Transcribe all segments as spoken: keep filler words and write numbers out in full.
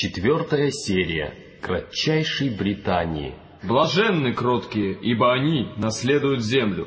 Четвертая серия. Кратчайшей Британии. Блаженны кроткие, ибо они наследуют землю.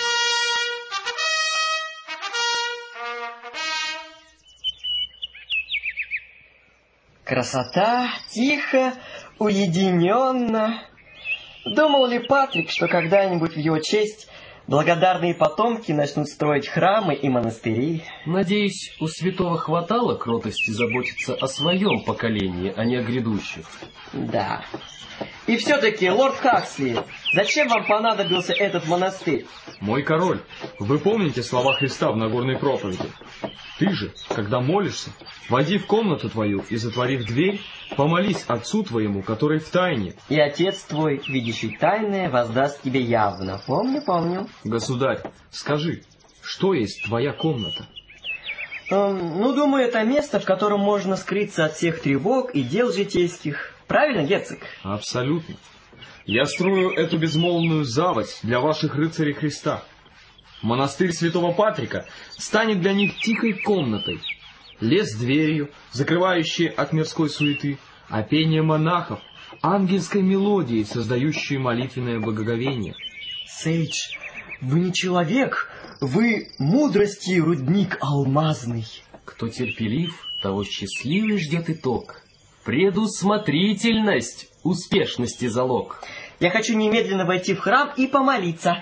Красота, тихо, уединенно. Думал ли Патрик, что когда-нибудь в его честь благодарные потомки начнут строить храмы и монастыри? Надеюсь, у святого хватало кротости заботиться о своем поколении, а не о грядущих. Да. И все-таки, лорд Хаксли, зачем вам понадобился этот монастырь? Мой король, вы помните слова Христа в Нагорной проповеди? Ты же, когда молишься, войди в комнату твою и, затворив дверь, помолись Отцу твоему, который в тайне. И Отец твой, видящий тайное, воздаст тебе явно. Помню, помню. Государь, скажи, что есть твоя комната? Эм, ну, думаю, это место, в котором можно скрыться от всех тревог и дел житейских. Правильно, герцог? Абсолютно. Я строю эту безмолвную заводь для ваших рыцарей Христа. Монастырь святого Патрика станет для них тихой комнатой. Лес с дверью, закрывающей от мирской суеты, а пение монахов ангельской мелодией, создающей молитвенное благоговение. Сейдж, вы не человек, вы мудрости рудник алмазный. Кто терпелив, того счастливый ждет итог. Предусмотрительность успешности залог. Я хочу немедленно войти в храм и помолиться.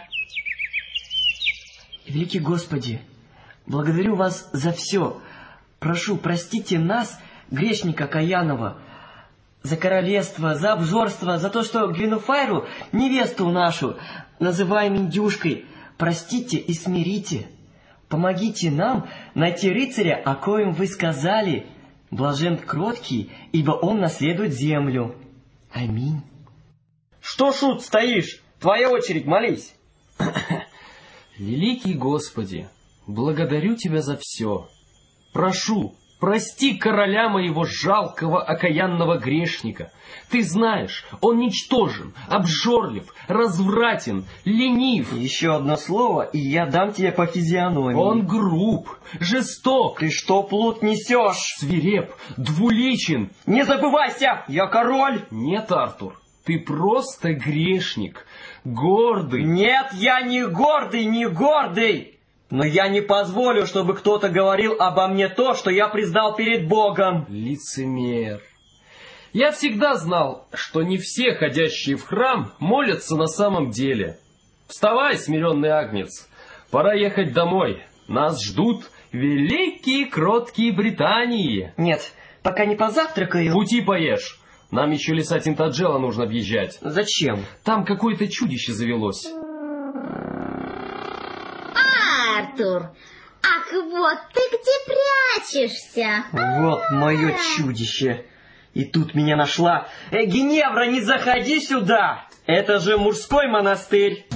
Великий Господи, благодарю вас за все. Прошу, простите нас, грешника Каянова, за королевство, за обжорство, за то, что Гвинефайру, невесту нашу, называем индюшкой. Простите и смирите. Помогите нам найти рыцаря, о коем вы сказали. Блажен кроткий, ибо он наследует землю. Аминь. Что, шут, стоишь? Твоя очередь, молись. Великий Господи, благодарю Тебя за все. Прошу, прости короля моего жалкого, окаянного грешника. Ты знаешь, он ничтожен, обжорлив, развратен, ленив. Еще одно слово, и я дам тебе по физиономии. Он груб, жесток. Ты что, плут несешь? Свиреп, двуличен. Не забывайся, я король. Нет, Артур, ты просто грешник, гордый. Нет, я не гордый, не гордый. Но я не позволю, чтобы кто-то говорил обо мне то, что я признал перед Богом. Лицемер. Я всегда знал, что не все ходящие в храм молятся на самом деле. Вставай, смиренный агнец, пора ехать домой. Нас ждут великие кроткие Британии. Нет, пока не позавтракаю. Пути поешь. Нам еще леса Тинтаджела нужно объезжать. Зачем? Там какое-то чудище завелось. Артур, ах, вот ты где прячешься? Вот мое чудище. И тут меня нашла. Э, Геневра, не заходи сюда! Это же мужской монастырь.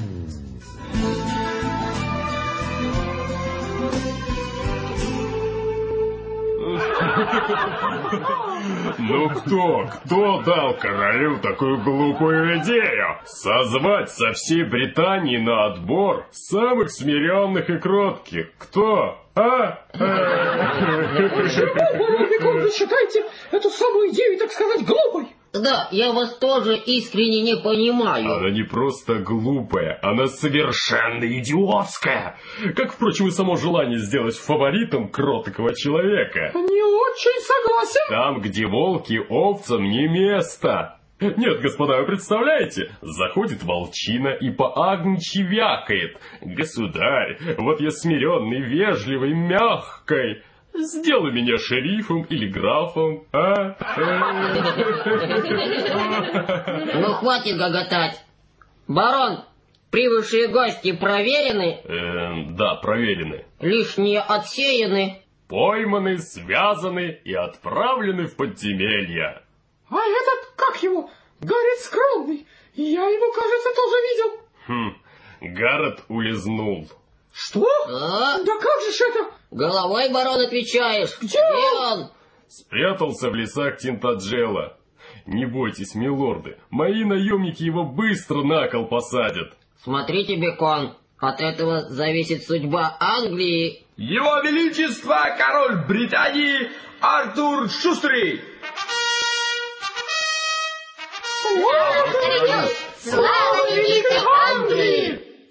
Ну кто, кто дал королю такую глупую идею? Созвать со всей Британии на отбор самых смиренных и кротких. Кто? А? Вы считаете эту самую идею, так сказать, глупой? Да, я вас тоже искренне не понимаю. Она не просто глупая, она совершенно идиотская. Как, впрочем, и само желание сделать фаворитом кроткого человека. Не очень согласен. Там, где волки, овцам не место. Нет, господа, вы представляете? Заходит волчина и по-агнчи вякает. Государь, вот я смиренный, вежливый, мягкой. Сделай меня шерифом или графом, а? Ну, хватит гоготать. Барон, прибывшие гости проверены? Эм, да, проверены. Лишние отсеяны? Пойманы, связаны и отправлены в подземелья. А этот, как его, Гаррет Скромный, я его, кажется, тоже видел. Хм, Гаррет улизнул. Что? А? Да как же ж это? Головой, барон, отвечаешь. Где он? он? Спрятался в лесах Тинтаджела. Не бойтесь, милорды, мои наемники его быстро на кол посадят. Смотрите, Бекон, от этого зависит судьба Англии. Его Величество, король Британии, Артур Шустрый!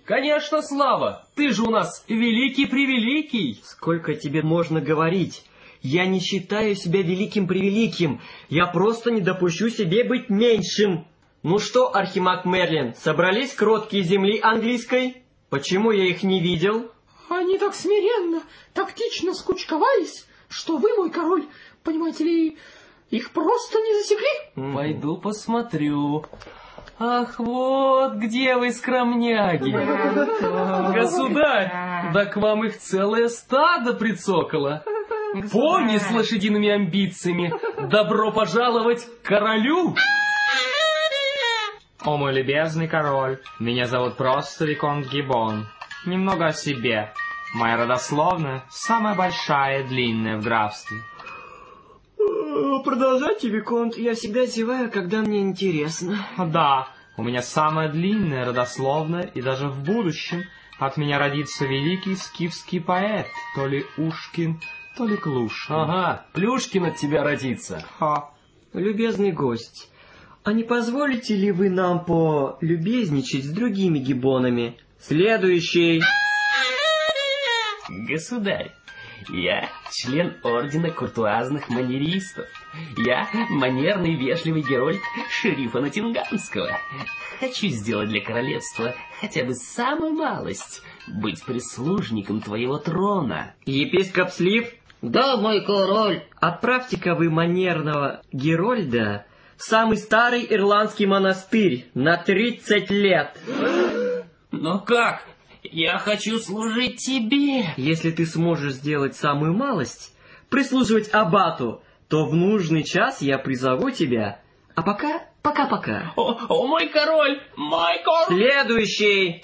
Конечно, Слава, ты же у нас великий-превеликий. Сколько тебе можно говорить? Я не считаю себя великим-превеликим. Я просто не допущу себе быть меньшим. Ну что, Архимаг Мерлин, собрались кроткие земли английской? Почему я их не видел? Они так смиренно, тактично скучковались, что вы, мой король, понимаете ли, их просто не засекли. Пойду посмотрю. Ах, вот где вы, скромняги. Государь, да к вам их целое стадо прицокало. Пони с лошадиными амбициями. Добро пожаловать к королю. О, мой любезный король, меня зовут просто Виконт Гиббон. Немного о себе. Моя родословная самая большая и длинная в графстве. Продолжайте, Виконт, я всегда зеваю, когда мне интересно. Да, у меня самая длинная родословная, и даже в будущем от меня родится великий скифский поэт, то ли Ушкин, то ли Клушкин. Ага, Плюшкин от тебя родится. Ха. Любезный гость, а не позволите ли вы нам полюбезничать с другими гиббонами? Следующий. Государь, я член ордена куртуазных манеристов. Я манерный вежливый герой шерифа Ноттингамского. Хочу сделать для королевства хотя бы самую малость, быть прислужником твоего трона. Епископ Слив, Да, мой король. отправьте-ка вы манерного Герольда в самый старый ирландский монастырь на тридцать лет. Но как? Я хочу служить тебе. Если ты сможешь сделать самую малость, прислуживать аббату, то в нужный час я призову тебя. А пока, пока-пока. О, о, мой король, мой король. Следующий.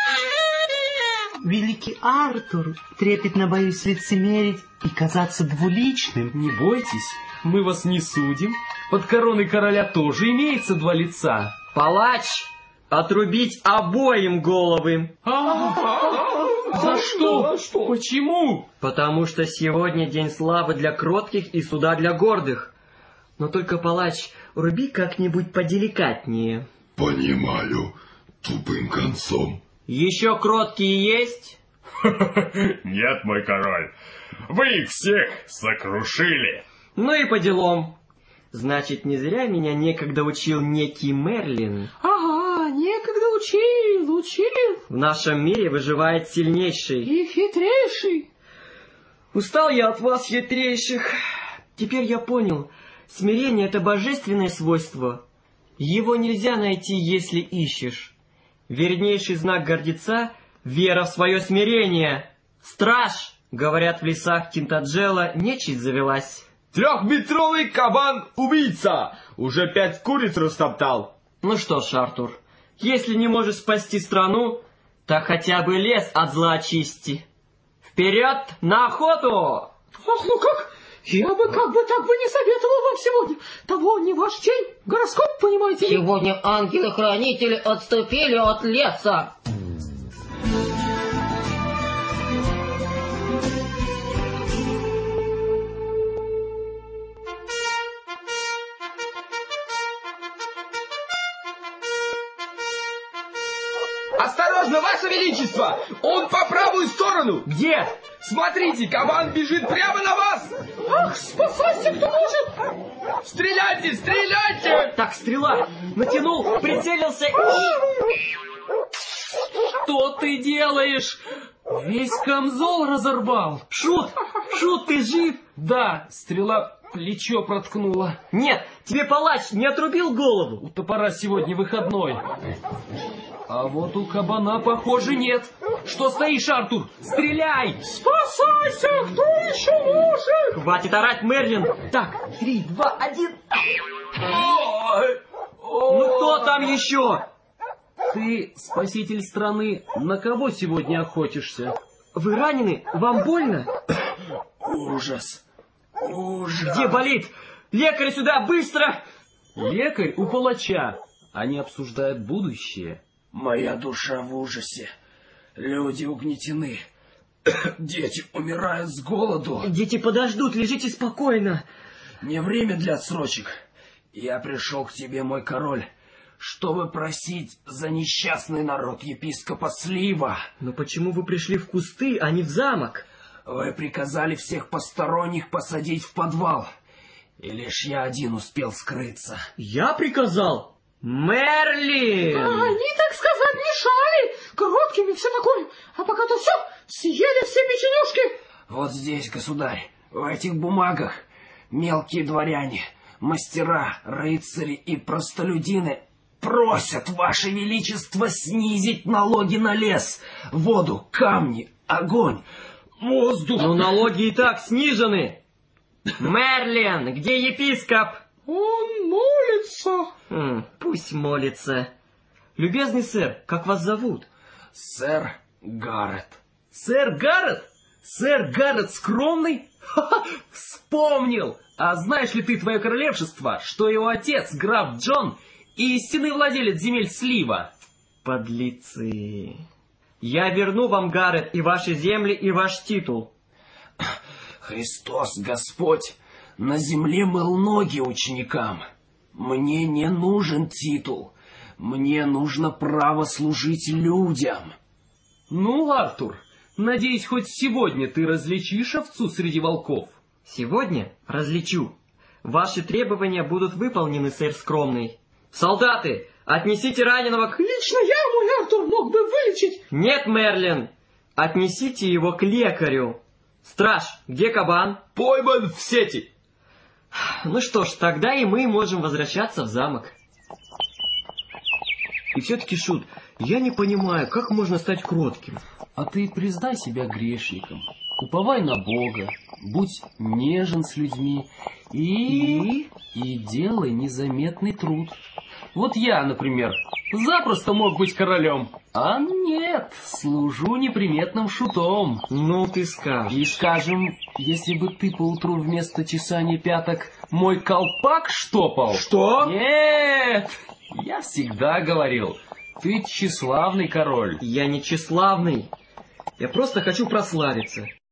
Великий Артур, трепетно боюсь лицемерить и казаться двуличным. Не бойтесь, мы вас не судим. Под короной короля тоже имеется два лица. Палач, отрубить обоим головы. За что? Почему? Потому что сегодня день славы для кротких и суда для гордых. Но только, палач, руби как-нибудь поделикатнее. Понимаю, тупым концом. Еще кроткие есть? Нет, мой король, вы их всех сокрушили. Ну и по делам. Значит, не зря меня некогда учил некий Мерлин. Ага, некогда учил, учил. В нашем мире выживает сильнейший. И хитрейший. Устал я от вас, хитрейших. Теперь я понял, смирение — это божественное свойство. Его нельзя найти, если ищешь. Вернейший знак гордеца — вера в свое смирение. Страж, говорят, в лесах Тинтаджела нечисть завелась. Трехметровый кабан-убийца! Уже пять куриц растоптал. Ну что ж, Артур, если не можешь спасти страну, так хотя бы лес от зла очисти. Вперед на охоту! Ах, ну как? Я бы как бы так бы не советовал вам сегодня. Того не ваш день. Гороскоп, понимаете ли? Сегодня ангелы-хранители отступили от леса. Осторожно, Ваше Величество! Он по правую сторону! Где? Смотрите, кабан бежит прямо на вас! Ах, спасайся, кто может! Стреляйте, стреляйте! Так, стрела. Натянул, прицелился и... Что ты делаешь? Весь камзол разорвал. Шут! Шут, ты жив? Да, стрела плечо проткнула. Нет, тебе палач не отрубил голову? У топора сегодня выходной. А вот у кабана, похоже, нет. Что стоишь, Артур? Стреляй! Спасайся, кто еще может? Хватит орать, Мерлин. Так, три, два, один. Ну кто там еще? Ты, спаситель страны, на кого сегодня охотишься? Вы ранены? Вам больно? Ужас. Ужас. Где болит? Лекарь сюда, быстро! Лекарь у палача. Они обсуждают будущее. Моя душа в ужасе. Люди угнетены. Дети умирают с голоду. Дети подождут, лежите спокойно. Не время для отсрочек. Я пришел к тебе, мой король, чтобы просить за несчастный народ епископа Слива. Но почему вы пришли в кусты, а не в замок? Вы приказали всех посторонних посадить в подвал, и лишь я один успел скрыться. Я приказал? Мерлин! Они, так сказать, мешали, короткими все такое, а пока-то все, съели все печенюшки. Вот здесь, государь, в этих бумагах мелкие дворяне, мастера, рыцари и простолюдины просят Ваше Величество снизить налоги на лес, воду, камни, огонь, воздух. Но налоги и так снижены. Мерлин, где епископ? Он молится. Хм, пусть молится. Любезный сэр, как вас зовут? Сэр Гаррет. Сэр Гаррет? Сэр Гаррет Скромный? Ха-ха, вспомнил! А знаешь ли ты, твое королевшество, что его отец, граф Джон, истинный владелец земель Слива? Подлецы. Я верну вам, Гаррет, и ваши земли, и ваш титул. Христос Господь на земле мыл ноги ученикам. Мне не нужен титул. Мне нужно право служить людям. Ну, Артур, надеюсь, хоть сегодня ты различишь овцу среди волков. Сегодня различу. Ваши требования будут выполнены, сэр Скромный. Солдаты, отнесите раненого к... Лично я, мой Артур, мог бы вылечить. Нет, Мерлин, отнесите его к лекарю. Страж, где кабан? Пойман в сети. Ну что ж, тогда и мы можем возвращаться в замок. И все-таки, Шут, я не понимаю, как можно стать кротким. А ты признай себя грешником, уповай на Бога, будь нежен с людьми и... и, и делай незаметный труд. Вот я, например, запросто мог быть королем, а нет, служу неприметным шутом. Ну, ты скажешь. И скажем, если бы ты поутру вместо чесания пяток мой колпак штопал... Что? Нет, я всегда говорил, ты тщеславный король. Я не тщеславный. Я просто хочу прославиться.